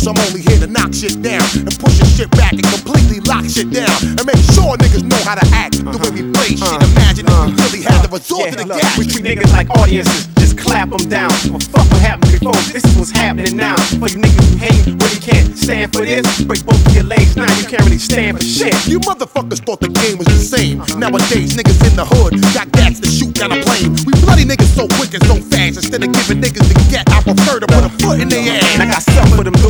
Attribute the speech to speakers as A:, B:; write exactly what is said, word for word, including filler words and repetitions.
A: I'm only here to knock shit down and push your shit back and completely lock shit down and make sure niggas know how to act the way we play shit. Imagine if we really had to resort to the gas.
B: We treat niggas like audiences, just clap them down. Well, fuck what happened before, this is what's happening now. For you niggas who hate, really can't stand for this, break both of your legs, now you can't really stand for shit.
A: You motherfuckers thought the game was the same. Nowadays niggas in the hood got gas to shoot down a plane. We bloody niggas so quick and so fast. Instead of giving niggas the get, I prefer to put a foot in their ass.
B: And I got something for them